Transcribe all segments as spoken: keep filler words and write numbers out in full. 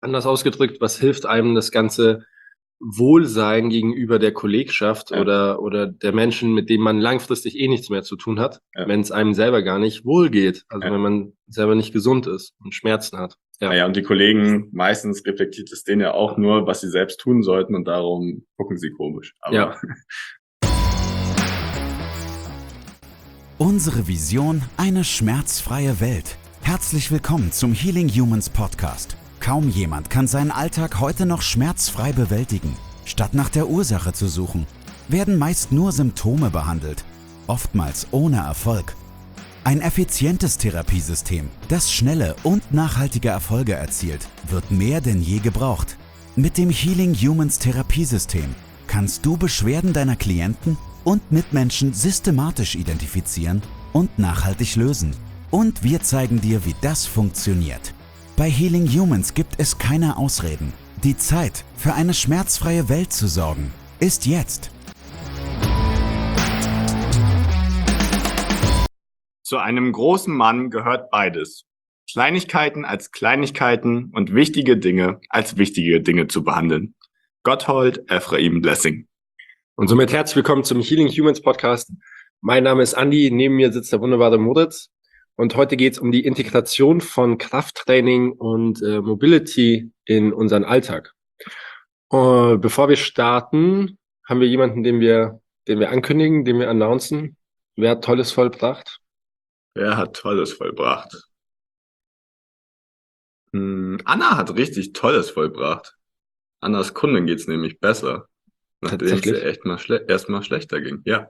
Anders ausgedrückt, was hilft einem das ganze Wohlsein gegenüber der Kollegschaft Ja. oder, oder der Menschen, mit denen man langfristig eh nichts mehr zu tun hat, Ja. wenn es einem selber gar nicht wohl geht, also Ja. wenn man selber nicht gesund ist und Schmerzen hat. Ja. Naja, und die Kollegen, meistens reflektiert es denen ja auch nur, was sie selbst tun sollten und darum gucken sie komisch. Aber Ja. Unsere Vision, eine schmerzfreie Welt. Herzlich willkommen zum Healing Humans Podcast. Kaum jemand kann seinen Alltag heute noch schmerzfrei bewältigen. Statt nach der Ursache zu suchen, werden meist nur Symptome behandelt, oftmals ohne Erfolg. Ein effizientes Therapiesystem, das schnelle und nachhaltige Erfolge erzielt, wird mehr denn je gebraucht. Mit dem Healing Humans Therapiesystem kannst du Beschwerden deiner Klienten und Mitmenschen systematisch identifizieren und nachhaltig lösen. Und wir zeigen dir, wie das funktioniert. Bei Healing Humans gibt es keine Ausreden. Die Zeit, für eine schmerzfreie Welt zu sorgen, ist jetzt. Zu einem großen Mann gehört beides. Kleinigkeiten als Kleinigkeiten und wichtige Dinge als wichtige Dinge zu behandeln. Gotthold Ephraim Blessing. Und somit herzlich willkommen zum Healing Humans Podcast. Mein Name ist Andi, neben mir sitzt der wunderbare Moritz. Und heute geht es um die Integration von Krafttraining und äh, Mobility in unseren Alltag. Uh, bevor wir starten, haben wir jemanden, den wir, den wir ankündigen, den wir announcen. Wer hat Tolles vollbracht? Wer hat Tolles vollbracht? Hm, Anna hat richtig Tolles vollbracht. Annas Kundin geht's nämlich besser, nachdem es ihr echt mal schle- erstmal schlechter ging. Ja.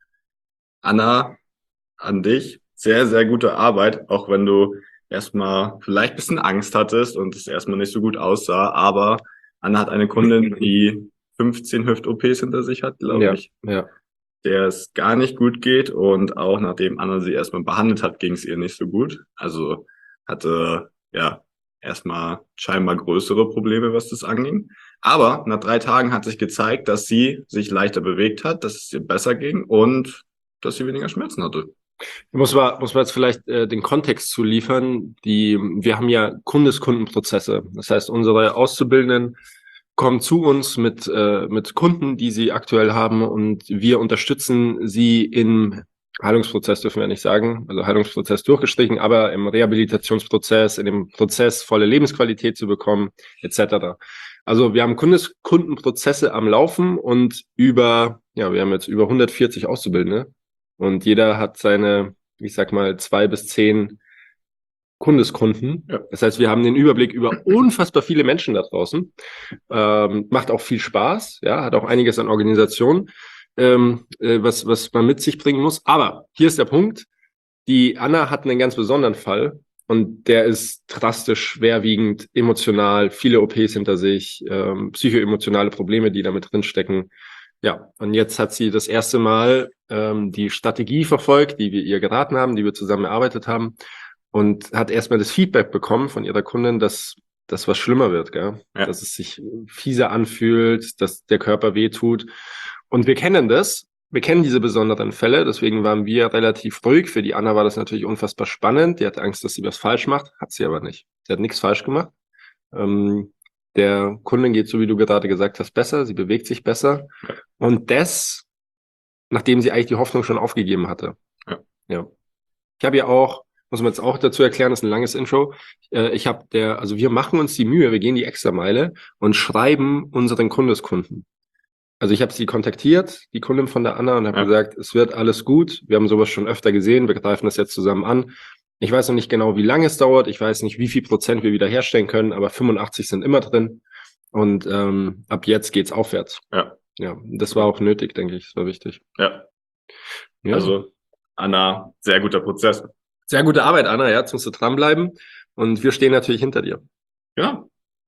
Anna, an dich, sehr, sehr gute Arbeit, auch wenn du erstmal vielleicht ein bisschen Angst hattest und es erstmal nicht so gut aussah, aber Anna hat eine Kundin, die fünfzehn Hüft-O Ps hinter sich hat, glaube Ja, ich, ja. der es gar nicht gut geht, und auch nachdem Anna sie erstmal behandelt hat, ging es ihr nicht so gut. Also hatte ja erstmal scheinbar größere Probleme, was das anging. Aber nach drei Tagen hat sich gezeigt, dass sie sich leichter bewegt hat, dass es ihr besser ging und dass sie weniger Schmerzen hatte. Muss man, muss man jetzt vielleicht äh, den Kontext zu liefern. Die, wir haben ja Kundeskundenprozesse. Das heißt, unsere Auszubildenden kommen zu uns mit, äh, mit Kunden, die sie aktuell haben, und wir unterstützen sie im Heilungsprozess, dürfen wir nicht sagen, also Heilungsprozess durchgestrichen, aber im Rehabilitationsprozess, in dem Prozess volle Lebensqualität zu bekommen, et cetera. Also wir haben Kundeskundenprozesse am Laufen und über, ja, wir haben jetzt über hundertvierzig Auszubildende. Und jeder hat seine, ich sag mal, zwei bis zehn Kundeskunden. Ja. Das heißt, wir haben den Überblick über unfassbar viele Menschen da draußen. Ähm, macht auch viel Spaß, ja, hat auch einiges an Organisation, ähm, äh, was, was man mit sich bringen muss. Aber hier ist der Punkt. Die Anna hat einen ganz besonderen Fall und der ist drastisch, schwerwiegend, emotional, viele O Ps hinter sich, ähm, psychoemotionale Probleme, die da mit drinstecken. Ja, und jetzt hat sie das erste Mal ähm, die Strategie verfolgt, die wir ihr geraten haben, die wir zusammen erarbeitet haben, und hat erstmal das Feedback bekommen von ihrer Kundin, dass das was schlimmer wird, gell? Ja. Dass es sich fieser anfühlt, dass der Körper wehtut. Und wir kennen das, wir kennen diese besonderen Fälle, deswegen waren wir relativ ruhig. Für die Anna war das natürlich unfassbar spannend. Die hat Angst, dass sie was falsch macht, hat sie aber nicht. Sie hat nichts falsch gemacht. Ähm, Der Kundin geht, so wie du gerade gesagt hast, besser, sie bewegt sich besser. Ja. Und das, nachdem sie eigentlich die Hoffnung schon aufgegeben hatte. Ja. Ja. Ich habe ja auch, muss man jetzt auch dazu erklären, das ist ein langes Intro. Äh, ich habe der, also wir machen uns die Mühe, wir gehen die Extrameile und schreiben unseren Kundeskunden. Also ich habe sie kontaktiert, die Kundin von der Anna, und habe Ja. gesagt, es wird alles gut. Wir haben sowas schon öfter gesehen, wir greifen das jetzt zusammen an. Ich weiß noch nicht genau, wie lange es dauert. Ich weiß nicht, wie viel Prozent wir wieder herstellen können, aber fünfundachtzig sind immer drin. Und ähm, ab jetzt geht's aufwärts. Ja. Ja, das war auch nötig, denke ich. Das war wichtig. Ja. Ja. Also Anna, sehr guter Prozess. Sehr gute Arbeit, Anna. Ja, jetzt musst du dranbleiben. Und wir stehen natürlich hinter dir. Ja.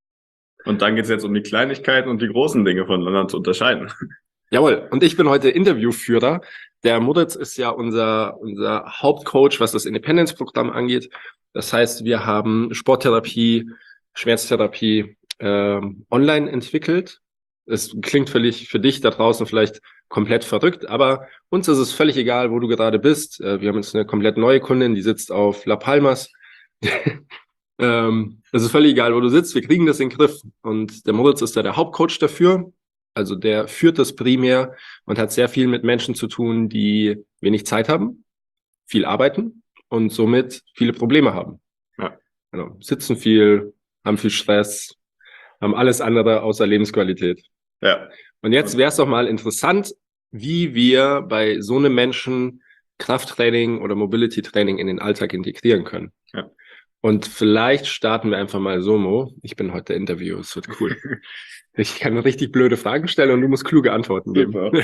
Und dann geht's jetzt um die Kleinigkeiten und die großen Dinge voneinander zu unterscheiden. Jawohl. Und ich bin heute Interviewführer. Der Moritz ist ja unser, unser Hauptcoach, was das Independence-Programm angeht. Das heißt, wir haben Sporttherapie, Schmerztherapie ähm, online entwickelt. Es klingt völlig für dich da draußen vielleicht komplett verrückt, aber uns ist es völlig egal, wo du gerade bist. Äh, wir haben jetzt eine komplett neue Kundin, die sitzt auf La Palmas. Ähm, es ist völlig egal, wo du sitzt, wir kriegen das in den Griff. Und der Moritz ist da der Hauptcoach dafür. Also der führt das primär und hat sehr viel mit Menschen zu tun, die wenig Zeit haben, viel arbeiten und somit viele Probleme haben. Ja. Genau. Sitzen viel, haben viel Stress, haben alles andere außer Lebensqualität. Ja. Und jetzt wäre es doch mal interessant, wie wir bei so einem Menschen Krafttraining oder Mobility-Training in den Alltag integrieren können. Ja. Und vielleicht starten wir einfach mal so, Mo. Ich bin heute der Interview, es wird cool. Ich kann richtig blöde Fragen stellen und du musst kluge Antworten geben.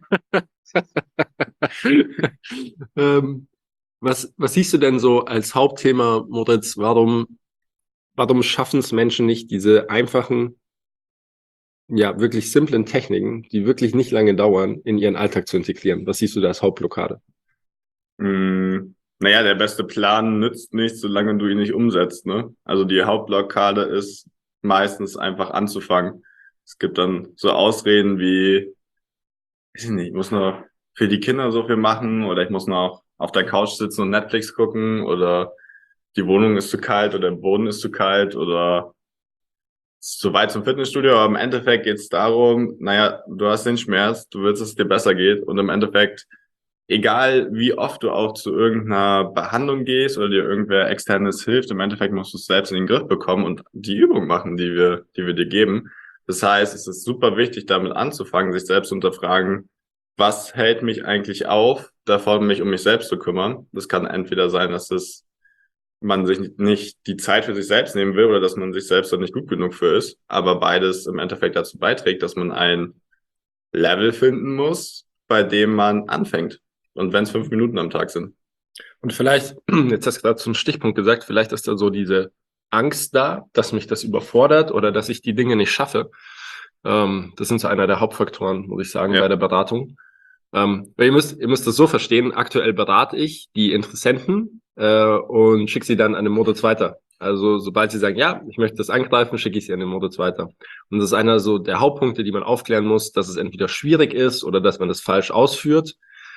ähm, was, was siehst du denn so als Hauptthema, Moritz? Warum, warum schaffen es Menschen nicht, diese einfachen, ja, wirklich simplen Techniken, die wirklich nicht lange dauern, in ihren Alltag zu integrieren? Was siehst du da als Hauptblockade? Mm, naja, der beste Plan nützt nichts, solange du ihn nicht umsetzt, ne? Also die Hauptblockade ist meistens einfach anzufangen. Es gibt dann so Ausreden wie, weiß ich nicht, ich muss noch für die Kinder so viel machen oder ich muss noch auf der Couch sitzen und Netflix gucken oder die Wohnung ist zu kalt oder der Boden ist zu kalt oder es ist zu weit zum Fitnessstudio. Aber im Endeffekt geht es darum, naja, du hast den Schmerz, du willst, dass es dir besser geht und im Endeffekt, egal wie oft du auch zu irgendeiner Behandlung gehst oder dir irgendwer externes hilft, im Endeffekt musst du es selbst in den Griff bekommen und die Übung machen, die wir, die wir dir geben. Das heißt, es ist super wichtig, damit anzufangen, sich selbst zu hinterfragen, was hält mich eigentlich auf, davon mich um mich selbst zu kümmern. Das kann entweder sein, dass es man sich nicht die Zeit für sich selbst nehmen will oder dass man sich selbst dann nicht gut genug für ist, aber beides im Endeffekt dazu beiträgt, dass man ein Level finden muss, bei dem man anfängt. Und wenn es fünf Minuten am Tag sind. Und vielleicht, jetzt hast du gerade so einen Stichpunkt gesagt, vielleicht ist da so diese Angst da, dass mich das überfordert oder dass ich die Dinge nicht schaffe. Ähm, das sind so einer der Hauptfaktoren, muss ich sagen, ja, bei der Beratung. Ähm, weil ihr müsst, ihr müsst das so verstehen, aktuell berate ich die Interessenten äh, und schicke sie dann an den Moritz weiter. Also sobald sie sagen, ja, ich möchte das angreifen, schicke ich sie an den Moritz weiter. Und das ist einer so der Hauptpunkte, die man aufklären muss, dass es entweder schwierig ist oder dass man das falsch ausführt.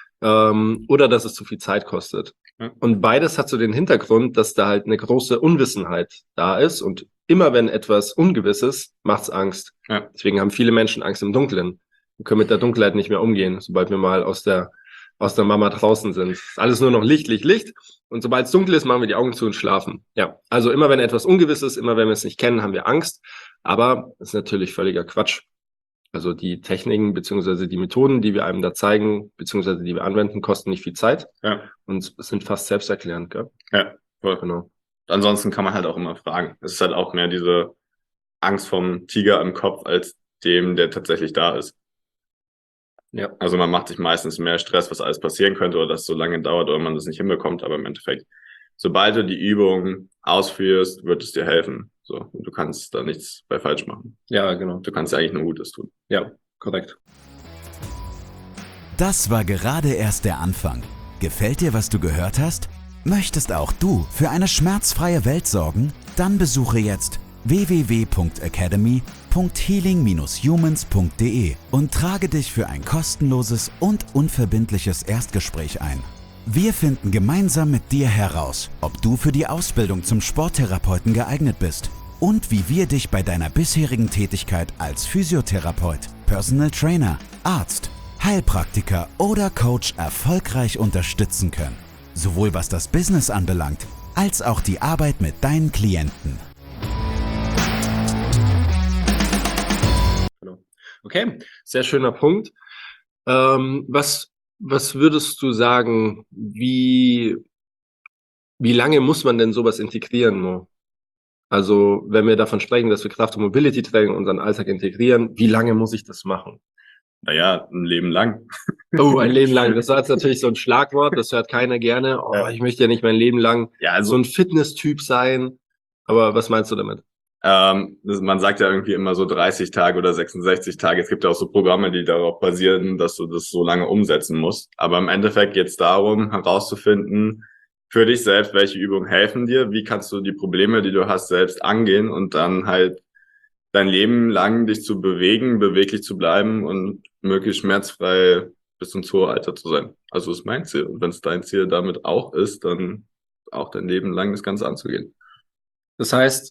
Ähm, oder dass es zu viel Zeit kostet. Ja. Und beides hat so den Hintergrund, dass da halt eine große Unwissenheit da ist und immer wenn etwas Ungewiss ist, macht's Angst. Ja. Deswegen haben viele Menschen Angst im Dunkeln. Wir können mit der Dunkelheit nicht mehr umgehen, sobald wir mal aus der aus der Mama draußen sind. Ist alles nur noch Licht, Licht, Licht. Und sobald es dunkel ist, machen wir die Augen zu und schlafen. Ja, also immer wenn etwas Ungewiss ist, immer wenn wir es nicht kennen, haben wir Angst. Aber das ist natürlich völliger Quatsch. Also die Techniken beziehungsweise die Methoden, die wir einem da zeigen, beziehungsweise die wir anwenden, kosten nicht viel Zeit. Ja. Und sind fast selbsterklärend, gell? Ja, voll. Genau. Ansonsten kann man halt auch immer fragen. Es ist halt auch mehr diese Angst vom Tiger im Kopf als dem, der tatsächlich da ist. Ja. Also man macht sich meistens mehr Stress, was alles passieren könnte oder dass es so lange dauert oder man das nicht hinbekommt. Aber im Endeffekt, sobald du die Übung ausführst, wird es dir helfen. So, und du kannst da nichts bei falsch machen. Ja, genau. Du kannst ja eigentlich nur Gutes tun. Ja, korrekt. Das war gerade erst der Anfang. Gefällt dir, was du gehört hast? Möchtest auch du für eine schmerzfreie Welt sorgen? Dann besuche jetzt w w w punkt academy punkt healing dash humans punkt d e und trage dich für ein kostenloses und unverbindliches Erstgespräch ein. Wir finden gemeinsam mit dir heraus, ob du für die Ausbildung zum Sporttherapeuten geeignet bist und wie wir dich bei deiner bisherigen Tätigkeit als Physiotherapeut, Personal Trainer, Arzt, Heilpraktiker oder Coach erfolgreich unterstützen können. Sowohl was das Business anbelangt, als auch die Arbeit mit deinen Klienten. Okay, sehr schöner Punkt. Ähm, was Was würdest du sagen, wie, wie lange muss man denn sowas integrieren, Mo? Also, wenn wir davon sprechen, dass wir Kraft- und Mobility-Training in unseren Alltag integrieren, wie lange muss ich das machen? Naja, ein Leben lang. Oh, ein Leben lang. Das war jetzt natürlich so ein Schlagwort, das hört keiner gerne. Oh, ja. Ich möchte ja nicht mein Leben lang ja, also, so ein Fitness-Typ sein. Aber was meinst du damit? Ähm, das, man sagt ja irgendwie immer so dreißig Tage oder sechsundsechzig Tage. Es gibt ja auch so Programme, die darauf basieren, dass du das so lange umsetzen musst. Aber im Endeffekt geht es darum, herauszufinden, für dich selbst, welche Übungen helfen dir, wie kannst du die Probleme, die du hast, selbst angehen und dann halt dein Leben lang dich zu bewegen, beweglich zu bleiben und möglichst schmerzfrei bis ins hohe Alter zu sein. Also das ist mein Ziel. Und wenn es dein Ziel damit auch ist, dann auch dein Leben lang das Ganze anzugehen. Das heißt,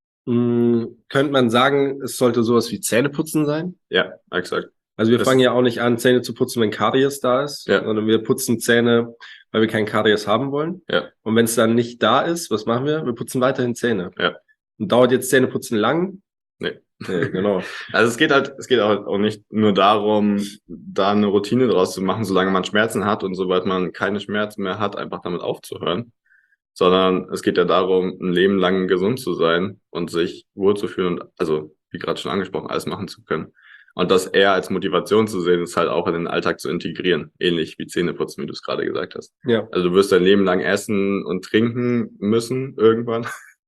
mh, könnte man sagen, es sollte sowas wie Zähneputzen sein? Ja, exakt. Also wir Das- fangen ja auch nicht an, Zähne zu putzen, wenn Karies da ist, Ja. sondern wir putzen Zähne, weil wir keinen Karies haben wollen. Ja. Und wenn es dann nicht da ist, was machen wir? Wir putzen weiterhin Zähne. Ja. Und dauert jetzt Zähneputzen lang? Nee. Nee, genau. Also es geht halt, es geht halt auch nicht nur darum, da eine Routine draus zu machen, solange man Schmerzen hat und sobald man keine Schmerzen mehr hat, einfach damit aufzuhören. Sondern es geht ja darum, ein Leben lang gesund zu sein und sich wohlzufühlen und, also, wie gerade schon angesprochen, alles machen zu können. Und das eher als Motivation zu sehen, ist halt auch in den Alltag zu integrieren. Ähnlich wie Zähneputzen, wie du es gerade gesagt hast. Ja. Also du wirst dein Leben lang essen und trinken müssen irgendwann.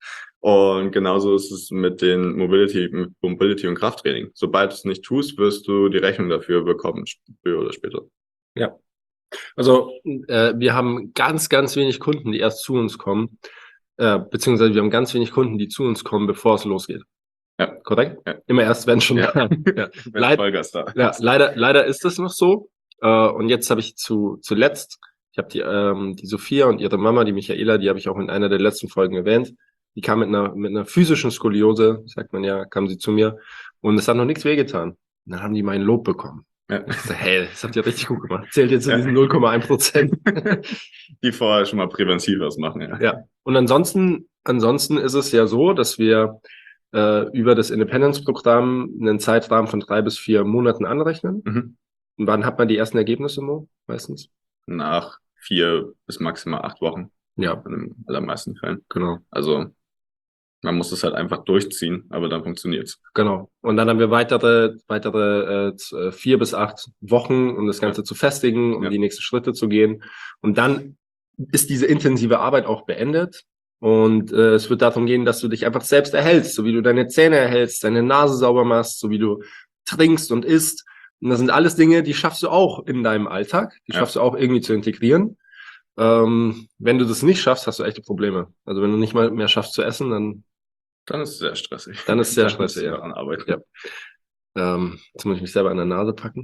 Und genauso ist es mit den Mobility, mit Mobility und Krafttraining. Sobald du es nicht tust, wirst du die Rechnung dafür bekommen, früher oder später. Ja. Also äh, wir haben ganz, ganz wenig Kunden, die erst zu uns kommen, äh, beziehungsweise wir haben ganz wenig Kunden, die zu uns kommen, bevor es losgeht. Ja. Korrekt? Ja. Immer erst, wenn schon Ja. da. Ja. Leid, Vollgas da. ja, leider, leider ist das noch so. Äh, und jetzt habe ich zu zuletzt, ich habe die ähm, die Sophia und ihre Mama, die Michaela, die habe ich auch in einer der letzten Folgen erwähnt. Die kam mit einer mit einer physischen Skoliose, sagt man ja, kam sie zu mir und es hat noch nichts wehgetan. Und dann haben die meinen Lob bekommen. Ja. Ich so, hey, das habt ihr richtig gut gemacht. Zählt jetzt zu Ja. diesen null Komma eins Prozent. Die vorher schon mal präventiv was machen, ja. Ja. Und ansonsten, ansonsten ist es ja so, dass wir äh, über das Independence-Programm einen Zeitrahmen von drei bis vier Monaten anrechnen. Mhm. Und wann hat man die ersten Ergebnisse, Mo? Meistens? Nach vier bis maximal acht Wochen. Ja, In den allermeisten Fällen. genau. Also man muss es halt einfach durchziehen, aber dann funktioniert's. Genau. Und dann haben wir weitere, weitere äh, z- äh, vier bis acht Wochen, um das Ganze Ja. zu festigen, um Ja. die nächsten Schritte zu gehen. Und dann ist diese intensive Arbeit auch beendet. Und äh, es wird darum gehen, dass du dich einfach selbst erhältst, so wie du deine Zähne erhältst, deine Nase sauber machst, so wie du trinkst und isst. Und das sind alles Dinge, die schaffst du auch in deinem Alltag. Die Ja. schaffst du auch irgendwie zu integrieren. Ähm, wenn du das nicht schaffst, hast du echte Probleme. Also wenn du nicht mal mehr schaffst zu essen, dann Dann ist es sehr stressig. Dann ist es sehr Dann musst stressig, du ja. daran arbeiten. Ja. Ähm, jetzt muss ich mich selber an der Nase packen.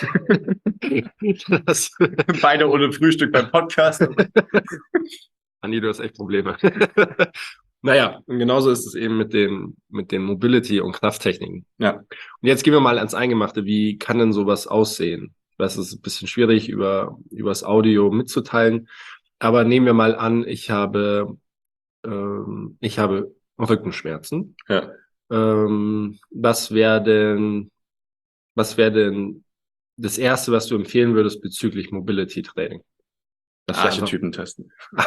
das, Beide ohne Frühstück beim Podcast. Andi, du hast echt Probleme. Naja, und genauso ist es eben mit den, mit den Mobility- und Krafttechniken. Ja. Und jetzt gehen wir mal ans Eingemachte. Wie kann denn sowas aussehen? Ich weiß, es ist ein bisschen schwierig, über, übers Audio mitzuteilen. Aber nehmen wir mal an, ich habe, ähm, ich habe Rückenschmerzen. Ja. Ähm, was wäre denn, was wäre denn das Erste, was du empfehlen würdest bezüglich Mobility Training? Das wäre Archetypen testen.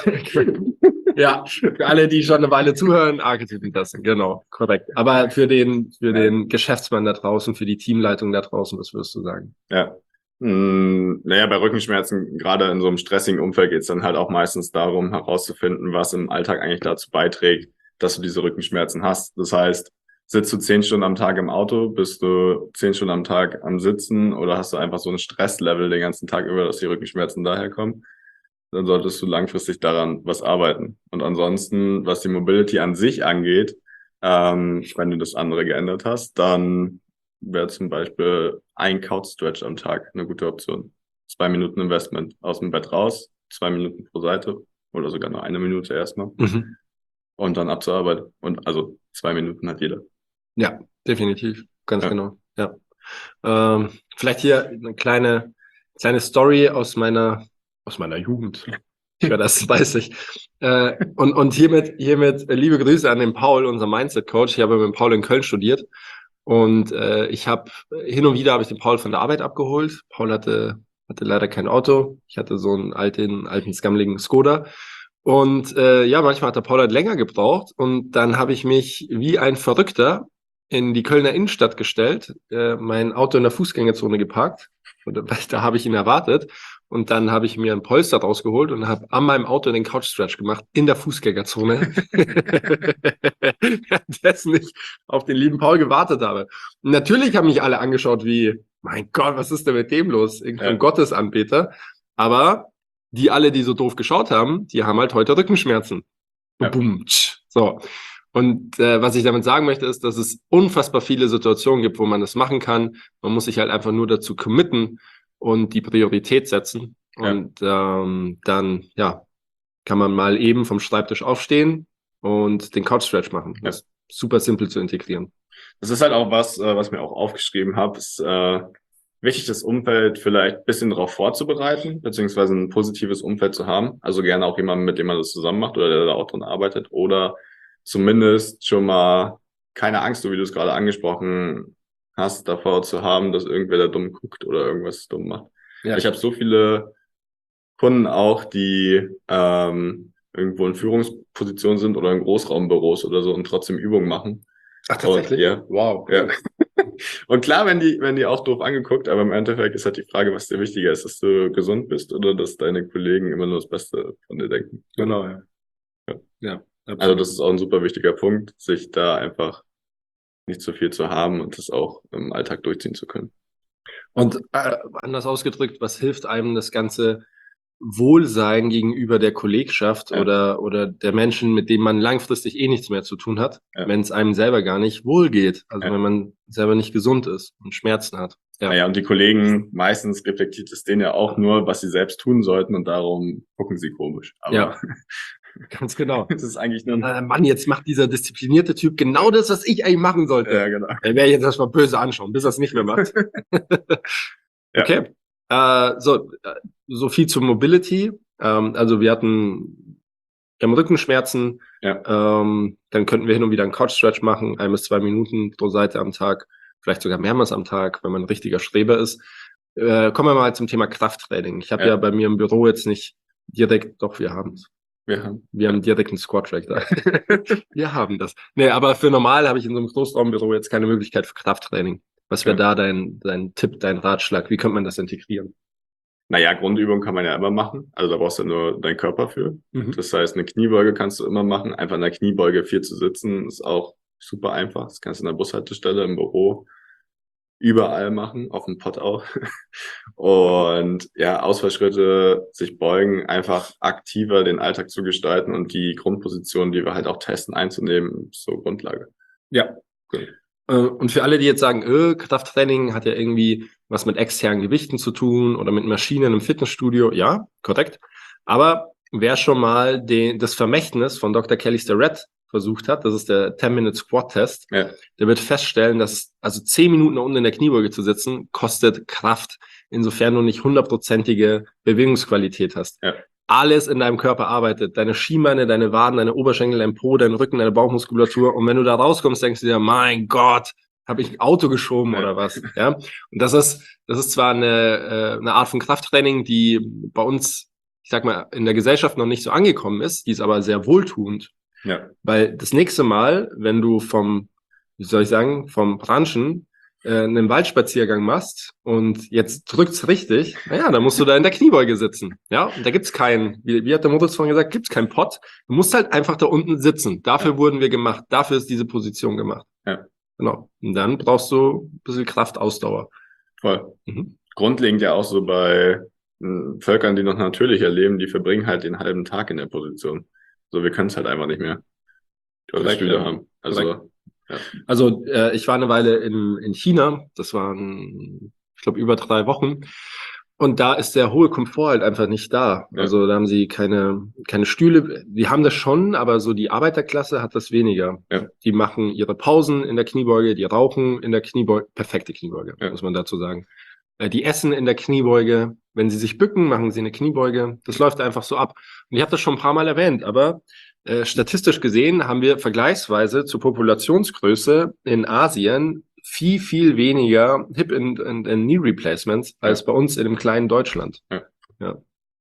Ja, für alle, die schon eine Weile zuhören, Archetypen testen, genau, korrekt. Aber für den, für den Geschäftsmann da draußen, für die Teamleitung da draußen, was würdest du sagen? Ja. Hm, naja, bei Rückenschmerzen, gerade in so einem stressigen Umfeld, geht es dann halt auch meistens darum, herauszufinden, was im Alltag eigentlich dazu beiträgt, dass du diese Rückenschmerzen hast. Das heißt, sitzt du zehn Stunden am Tag im Auto, bist du zehn Stunden am Tag am Sitzen oder hast du einfach so ein Stresslevel den ganzen Tag über, dass die Rückenschmerzen daherkommen? Dann solltest du langfristig daran was arbeiten. Und ansonsten, was die Mobility an sich angeht, ähm, wenn du das andere geändert hast, dann wäre zum Beispiel ein Couch-Stretch am Tag eine gute Option. Zwei Minuten Investment aus dem Bett raus, zwei Minuten pro Seite oder sogar nur eine Minute erstmal Mhm. und dann ab zur Arbeit. Und also zwei Minuten hat jeder. Ja, definitiv, ganz Ja. genau, ja. Ähm, vielleicht hier eine kleine, kleine Story aus meiner, aus meiner Jugend. Ich war das dreißig. Äh, und, und hiermit, hiermit äh, liebe Grüße an den Paul, unser Mindset-Coach. Ich habe mit dem Paul in Köln studiert. Und äh, ich habe, hin und wieder habe ich den Paul von der Arbeit abgeholt. Paul hatte, hatte leider kein Auto. Ich hatte so einen alten, alten, skammligen Skoda. Und äh, ja, manchmal hat der Paul halt länger gebraucht. Und dann habe ich mich wie ein Verrückter in die Kölner Innenstadt gestellt, äh, mein Auto in der Fußgängerzone geparkt. Und da, da habe ich ihn erwartet. Und dann habe ich mir ein Polster rausgeholt und habe an meinem Auto den Couch-Stretch gemacht, in der Fußgängerzone. Währenddessen ich auf den lieben Paul gewartet habe. Und natürlich haben mich alle angeschaut wie, mein Gott, was ist denn mit dem los? Irgendein Ja. Gottesanbeter. Aber die alle, die so doof geschaut haben, die haben halt heute Rückenschmerzen. Ja. Bum, tsch. So. Und äh, was ich damit sagen möchte, ist, dass es unfassbar viele Situationen gibt, wo man das machen kann. Man muss sich halt einfach nur dazu committen und die Priorität setzen. Ja. Und ähm, dann, ja, kann man mal eben vom Schreibtisch aufstehen und den Couch Stretch machen. Das ist super simpel zu integrieren. Das ist halt auch was, was ich mir auch aufgeschrieben habe, ist äh, wichtig, das Umfeld vielleicht ein bisschen darauf vorzubereiten, beziehungsweise ein positives Umfeld zu haben. Also gerne auch jemanden, mit dem man das zusammen macht oder der da auch dran arbeitet. Oder zumindest schon mal keine Angst, so wie du es gerade angesprochen hast, davor zu haben, dass irgendwer da dumm guckt oder irgendwas dumm macht. Ja. Ich habe so viele Kunden auch, die ähm, irgendwo in Führungspositionen sind oder in Großraumbüros oder so und trotzdem Übungen machen. Ach, tatsächlich? Und, ja. Wow. Ja. Und klar, wenn die, wenn die auch doof angeguckt, aber im Endeffekt ist halt die Frage, was dir wichtiger ist, dass du gesund bist oder dass deine Kollegen immer nur das Beste von dir denken. Genau, ja. Ja, ja, also das ist auch ein super wichtiger Punkt, sich da einfach nicht so viel zu haben und das auch im Alltag durchziehen zu können. Und äh, anders ausgedrückt, was hilft einem das ganze Wohlsein gegenüber der Kollegschaft ja. oder oder der Menschen, mit denen man langfristig eh nichts mehr zu tun hat, ja. wenn es einem selber gar nicht wohl geht, also ja. wenn man selber nicht gesund ist und Schmerzen hat. Ja. Naja, und die Kollegen, meistens reflektiert es denen ja auch nur, was sie selbst tun sollten und darum gucken sie komisch. Aber ja, ganz genau. Das ist eigentlich nur äh, Mann, jetzt macht dieser disziplinierte Typ genau das, was ich eigentlich machen sollte. Ja, genau. Er werde jetzt erstmal böse anschauen, bis er es nicht mehr macht. Okay. Ja. Äh, so, so viel zur Mobility. Ähm, also wir hatten wir haben Rückenschmerzen. Ja. Ähm, dann könnten wir hin und wieder einen Couch Stretch machen, ein bis zwei Minuten pro Seite am Tag, vielleicht sogar mehrmals am Tag, wenn man ein richtiger Streber ist. Äh, kommen wir mal zum Thema Krafttraining. Ich habe ja. ja bei mir im Büro jetzt nicht direkt, doch wir haben es. Wir haben. Wir haben direkt einen Squat-Track da. Wir haben das. Nee, aber für normal habe ich in so einem Großraumbüro jetzt keine Möglichkeit für Krafttraining. Was wäre ja. da dein, dein Tipp, dein Ratschlag? Wie könnte man das integrieren? Naja, Grundübung kann man ja immer machen. Also da brauchst du nur deinen Körper für. Mhm. Das heißt, eine Kniebeuge kannst du immer machen. Einfach in der Kniebeuge viel zu sitzen ist auch super einfach. Das kannst du in der Bushaltestelle, im Büro, überall machen, auf dem Pott auch. Und ja, Ausfallschritte, sich beugen, einfach aktiver den Alltag zu gestalten und die Grundposition, die wir halt auch testen, einzunehmen, so Grundlage. Ja, cool. Und für alle, die jetzt sagen, öh, Krafttraining hat ja irgendwie was mit externen Gewichten zu tun oder mit Maschinen im Fitnessstudio. Ja, korrekt. Aber wer schon mal den, das Vermächtnis von Doktor Kelly Starrett versucht hat, das ist der ten-Minute-Squat-Test, ja. der wird feststellen, dass also zehn Minuten unten in der Kniebeuge zu sitzen, kostet Kraft, insofern du nicht hundertprozentige Bewegungsqualität hast. Ja. Alles in deinem Körper arbeitet. Deine Schienbeine, deine Waden, deine Oberschenkel, dein Po, dein Rücken, deine Bauchmuskulatur. Und wenn du da rauskommst, denkst du dir, mein Gott, habe ich ein Auto geschoben ja. oder was? Ja. Und das ist, das ist zwar eine, eine Art von Krafttraining, die bei uns, ich sag mal, in der Gesellschaft noch nicht so angekommen ist, die ist aber sehr wohltuend. Ja. Weil das nächste Mal, wenn du vom, wie soll ich sagen, vom Branchen äh, einen Waldspaziergang machst und jetzt drückt's richtig, naja, dann musst du da in der Kniebeuge sitzen. Ja, und da gibt's keinen, wie, wie hat der Moritz vorhin gesagt, gibt's keinen Pott. Du musst halt einfach da unten sitzen. Dafür ja. wurden wir gemacht. Dafür ist diese Position gemacht. Ja. Genau. Und dann brauchst du ein bisschen Kraft, Ausdauer. Voll. Mhm. Grundlegend ja auch so bei äh, Völkern, die noch natürlich erleben, die verbringen halt den halben Tag in der Position. So, wir können es halt einfach nicht mehr. Die alle Stühle haben. Also, ja. also äh, ich war eine Weile in, in China. Das waren, ich glaube, über drei Wochen. Und da ist der hohe Komfort halt einfach nicht da. Ja. Also da haben sie keine keine Stühle. Die haben das schon, aber so die Arbeiterklasse hat das weniger. Ja. Die machen ihre Pausen in der Kniebeuge, die rauchen in der Kniebeuge. Perfekte Kniebeuge, ja. muss man dazu sagen. Äh, die essen in der Kniebeuge. Wenn sie sich bücken, machen sie eine Kniebeuge. Das läuft einfach so ab. Und ich habe das schon ein paar Mal erwähnt, aber äh, statistisch gesehen haben wir vergleichsweise zur Populationsgröße in Asien viel, viel weniger Hip- and, and, and Knee-Replacements als ja. bei uns in dem kleinen Deutschland. Ja. Ja.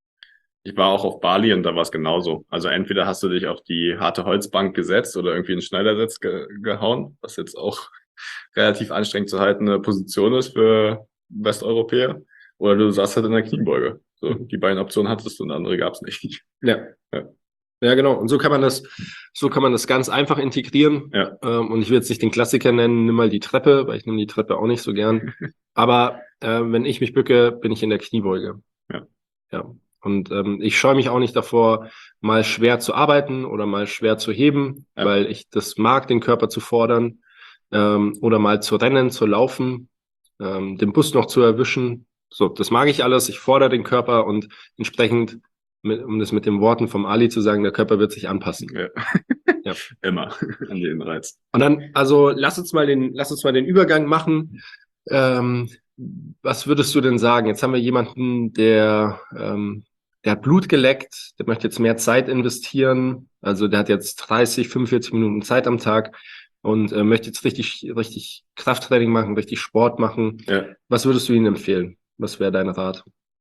Ich war auch auf Bali und da war es genauso. Also entweder hast du dich auf die harte Holzbank gesetzt oder irgendwie einen Schneidersitz ge- gehauen, was jetzt auch relativ anstrengend zu haltende Position ist für Westeuropäer. Oder du saßt halt in der Kniebeuge. So, die beiden Optionen hattest du und andere gab es nicht. Ja. ja. Ja, genau. Und so kann man das, so kann man das ganz einfach integrieren. Ja. Ähm, und ich will jetzt nicht den Klassiker nennen, nimm mal die Treppe, weil ich nehme die Treppe auch nicht so gern. Aber äh, wenn ich mich bücke, bin ich in der Kniebeuge. Ja. Ja. Und ähm, ich scheue mich auch nicht davor, mal schwer zu arbeiten oder mal schwer zu heben, ja. weil ich das mag, den Körper zu fordern. Ähm, oder mal zu rennen, zu laufen, ähm, den Bus noch zu erwischen. So, das mag ich alles. Ich fordere den Körper und entsprechend mit, um das mit den Worten vom Ali zu sagen, der Körper wird sich anpassen. Ja. Ja. Immer an jeden Reiz. Und dann, also lass uns mal den, lass uns mal den Übergang machen. Ähm, was würdest du denn sagen? Jetzt haben wir jemanden, der, ähm, der hat Blut geleckt, der möchte jetzt mehr Zeit investieren. Also der hat jetzt dreißig, fünfundvierzig Minuten Zeit am Tag und äh, möchte jetzt richtig, richtig Krafttraining machen, richtig Sport machen. Ja. Was würdest du ihm empfehlen? Was wäre dein Rat?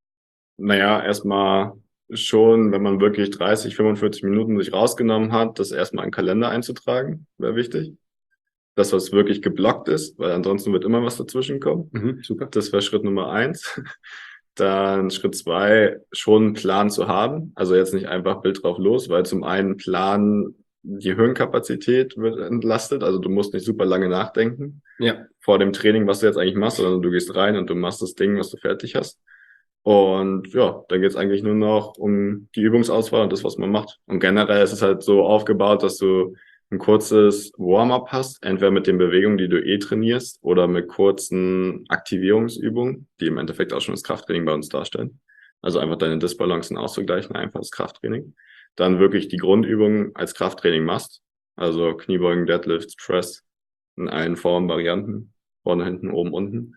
Naja, erstmal schon, wenn man wirklich dreißig, fünfundvierzig Minuten sich rausgenommen hat, das erstmal in den Kalender einzutragen, wäre wichtig. Das, was wirklich geblockt ist, weil ansonsten wird immer was dazwischen kommen. Mhm, super. Das wäre Schritt Nummer eins. Dann Schritt zwei, schon einen Plan zu haben. Also jetzt nicht einfach Bild drauf los, weil zum einen Plan, die Hirnkapazität wird entlastet. Also du musst nicht super lange nachdenken Ja. vor dem Training, was du jetzt eigentlich machst, sondern du gehst rein und du machst das Ding, was du fertig hast. Und ja, dann geht's eigentlich nur noch um die Übungsauswahl und das, was man macht. Und generell ist es halt so aufgebaut, dass du ein kurzes Warm-up hast, entweder mit den Bewegungen, die du eh trainierst, oder mit kurzen Aktivierungsübungen, die im Endeffekt auch schon das Krafttraining bei uns darstellen. Also einfach deine Disbalancen auszugleichen, einfach das Krafttraining. Dann wirklich die Grundübungen als Krafttraining machst. Also Kniebeugen, Deadlifts, Press in allen Formen, Varianten. Vorne, hinten, oben, unten.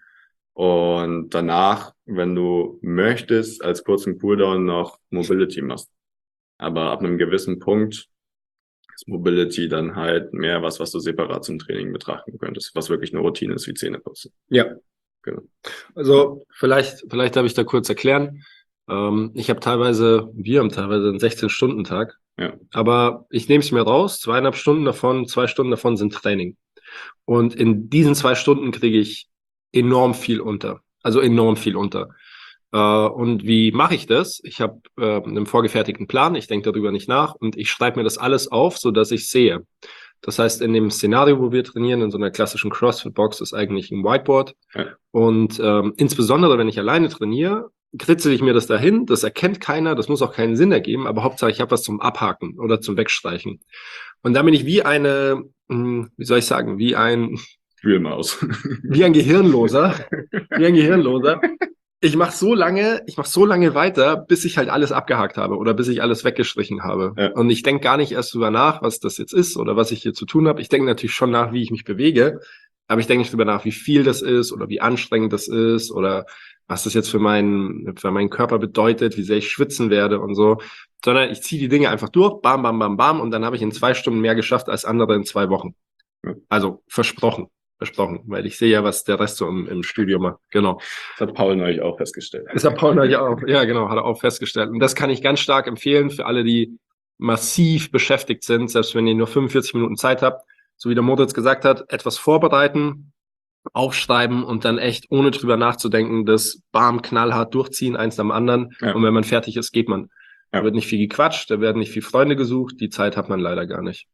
Und danach, wenn du möchtest, als kurzen Cooldown noch Mobility machst. Aber ab einem gewissen Punkt ist Mobility dann halt mehr was, was du separat zum Training betrachten könntest, was wirklich eine Routine ist wie Zähneputzen. Ja. Genau. Also vielleicht, vielleicht darf ich da kurz erklären. Ähm, ich habe teilweise, wir haben teilweise einen sechzehn-Stunden-Tag. Ja. Aber ich nehme es mir raus, zweieinhalb Stunden davon, zwei Stunden davon sind Training. Und in diesen zwei Stunden kriege ich enorm viel unter. Also enorm viel unter. Äh, und wie mache ich das? Ich habe äh, einen vorgefertigten Plan, ich denke darüber nicht nach und ich schreibe mir das alles auf, so dass ich sehe. Das heißt, in dem Szenario, wo wir trainieren, in so einer klassischen CrossFit-Box, ist eigentlich ein Whiteboard. Ja. Und ähm, insbesondere, wenn ich alleine trainiere, kritzel ich mir das dahin. Das erkennt keiner, das muss auch keinen Sinn ergeben, aber Hauptsache, ich habe was zum Abhaken oder zum Wegstreichen. Und dann bin ich wie eine, mh, wie soll ich sagen, wie ein Wühlmaus. Wie ein Gehirnloser. Wie ein Gehirnloser. Ich mache so lange, ich mache so lange weiter, bis ich halt alles abgehakt habe oder bis ich alles weggestrichen habe. Ja. Und ich denke gar nicht erst drüber nach, was das jetzt ist oder was ich hier zu tun habe. Ich denke natürlich schon nach, wie ich mich bewege, aber ich denke nicht drüber nach, wie viel das ist oder wie anstrengend das ist oder was das jetzt für meinen, für meinen Körper bedeutet, wie sehr ich schwitzen werde und so. Sondern ich ziehe die Dinge einfach durch, bam, bam, bam, bam, und dann habe ich in zwei Stunden mehr geschafft als andere in zwei Wochen. Ja. Also versprochen. Versprochen, weil ich sehe ja, was der Rest so im, im Studio macht. Genau. Das hat Paul neulich auch festgestellt. Das hat Paul neulich auch, ja genau, hat er auch festgestellt. Und das kann ich ganz stark empfehlen für alle, die massiv beschäftigt sind, selbst wenn ihr nur fünfundvierzig Minuten Zeit habt, so wie der Moritz gesagt hat, etwas vorbereiten, aufschreiben und dann echt, ohne drüber nachzudenken, das bam, knallhart durchziehen, eins am anderen. Ja. Und wenn man fertig ist, geht man. Ja. Da wird nicht viel gequatscht, da werden nicht viel Freunde gesucht, die Zeit hat man leider gar nicht.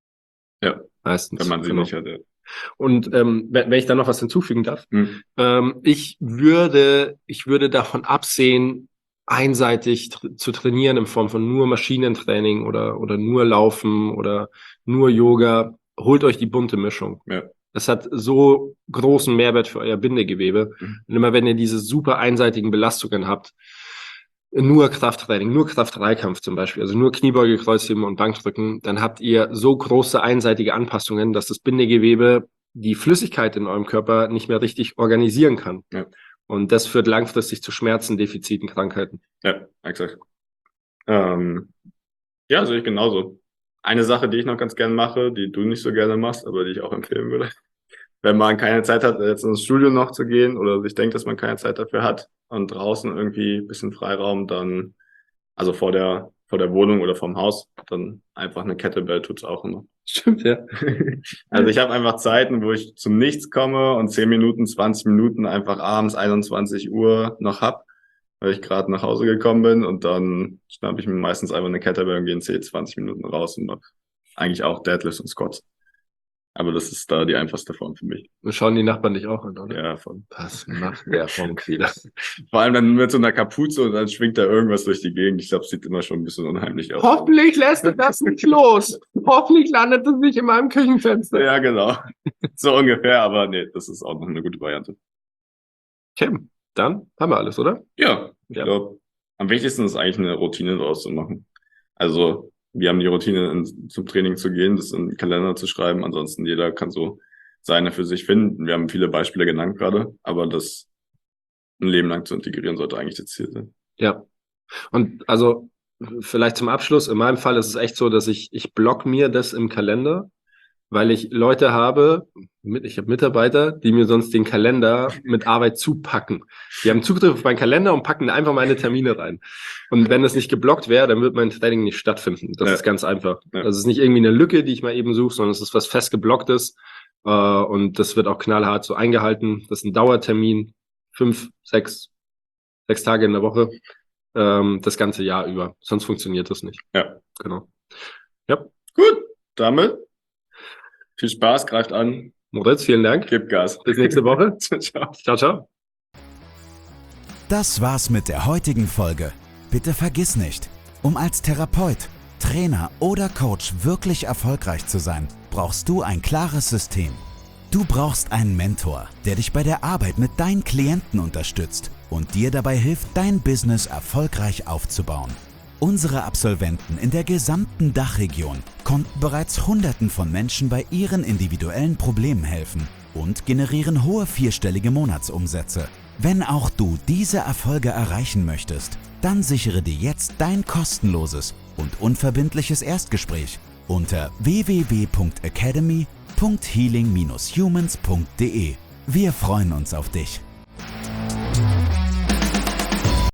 Ja. Meistens. Wenn man sie Genau. nicht hatte. Und ähm, wenn ich da noch was hinzufügen darf, Hm. ähm, ich würde, ich würde davon absehen, einseitig tr- zu trainieren in Form von nur Maschinentraining oder oder nur Laufen oder nur Yoga. Holt euch die bunte Mischung. Ja. Das hat so großen Mehrwert für euer Bindegewebe. Mhm. Und immer wenn ihr diese super einseitigen Belastungen habt, nur Krafttraining, nur Kraft-Dreikampf zum Beispiel, also nur Kniebeuge, Kreuzheben und Bankdrücken, dann habt ihr so große einseitige Anpassungen, dass das Bindegewebe die Flüssigkeit in eurem Körper nicht mehr richtig organisieren kann. Ja. Und das führt langfristig zu Schmerzen, Defiziten, Krankheiten. Ja, exakt. Ähm, ja, sehe ich genauso. Eine Sache, die ich noch ganz gern mache, die du nicht so gerne machst, aber die ich auch empfehlen würde. Wenn man keine Zeit hat, jetzt ins Studio noch zu gehen oder sich denkt, dass man keine Zeit dafür hat und draußen irgendwie ein bisschen Freiraum, dann, also vor der, vor der Wohnung oder vorm Haus, dann einfach eine Kettlebell tut's auch immer. Stimmt, ja. Also ich habe einfach Zeiten, wo ich zum Nichts komme und zehn Minuten, zwanzig Minuten einfach abends einundzwanzig Uhr noch hab, weil ich gerade nach Hause gekommen bin und dann schnappe ich mir meistens einfach eine Kettlebell und gehe in zehn, zwanzig Minuten raus und mache eigentlich auch Deadlifts und Squats. Aber das ist da die einfachste Form für mich. Wir schauen die Nachbarn dich auch an, oder? Ja, von. Was macht der Honk wieder? Vor allem dann mit so einer Kapuze und dann schwingt da irgendwas durch die Gegend. Ich glaube, sieht immer schon ein bisschen unheimlich aus. Hoffentlich lässt du das nicht los. Hoffentlich landet es nicht in meinem Küchenfenster. Ja, genau. So ungefähr, aber nee, das ist auch noch eine gute Variante. Okay, dann haben wir alles, oder? Ja, ich Ja. glaube, am wichtigsten ist eigentlich eine Routine daraus zu machen. Also wir haben die Routine, in, zum Training zu gehen, das in den Kalender zu schreiben. Ansonsten jeder kann so seine für sich finden. Wir haben viele Beispiele genannt gerade, aber das ein Leben lang zu integrieren sollte eigentlich das Ziel sein. Ja. Und also vielleicht zum Abschluss, in meinem Fall ist es echt so, dass ich, ich block mir das im Kalender, weil ich Leute habe, mit, ich habe Mitarbeiter, die mir sonst den Kalender mit Arbeit zupacken. Die haben Zugriff auf meinen Kalender und packen einfach meine Termine rein. Und wenn das nicht geblockt wäre, dann wird mein Training nicht stattfinden. Das ja. ist ganz einfach. Ja. Das ist nicht irgendwie eine Lücke, die ich mal eben suche, sondern es ist was fest geblocktes. Uh, und das wird auch knallhart so eingehalten. Das ist ein Dauertermin, fünf, sechs, sechs Tage in der Woche, ähm, das ganze Jahr über. Sonst funktioniert das nicht. Ja. Genau. Ja. Gut, damit viel Spaß, greift an. Moritz, vielen Dank. Gib Gas. Bis nächste Woche. Ciao. Ciao, ciao. Das war's mit der heutigen Folge. Bitte vergiss nicht, um als Therapeut, Trainer oder Coach wirklich erfolgreich zu sein, brauchst du ein klares System. Du brauchst einen Mentor, der dich bei der Arbeit mit deinen Klienten unterstützt und dir dabei hilft, dein Business erfolgreich aufzubauen. Unsere Absolventen in der gesamten Dachregion konnten bereits Hunderten von Menschen bei ihren individuellen Problemen helfen und generieren hohe vierstellige Monatsumsätze. Wenn auch du diese Erfolge erreichen möchtest, dann sichere dir jetzt dein kostenloses und unverbindliches Erstgespräch unter w w w punkt academy punkt healing dash humans punkt d e. Wir freuen uns auf dich.